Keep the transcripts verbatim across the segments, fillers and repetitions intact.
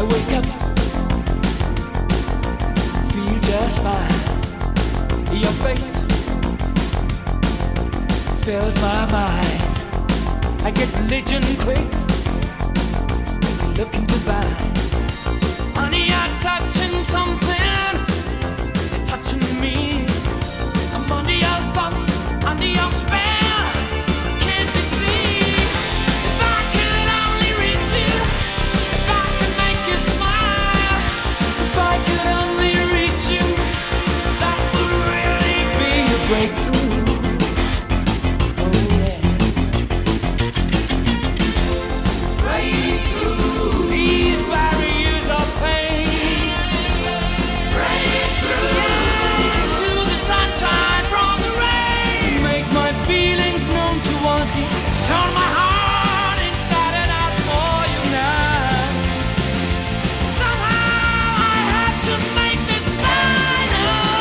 wake up, feel just fine. Your face fills my mind. I get religion quick, cause you're looking divine. Honey, you're touching something, you're touching me. I'm under your thumb, under your spell. Can't you see? If I could only reach you, if I could make you smile, if I could only reach you, that would really be a breakthrough. Oh yeah. Breakthrough. These barriers of pain. Breakthrough. Yeah, to the sunshine from the rain. Make my feelings known towards you. Turn my heart inside and out for you now. Somehow I had to make this final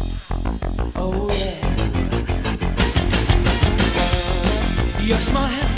breakthrough. Oh yeah. Your smile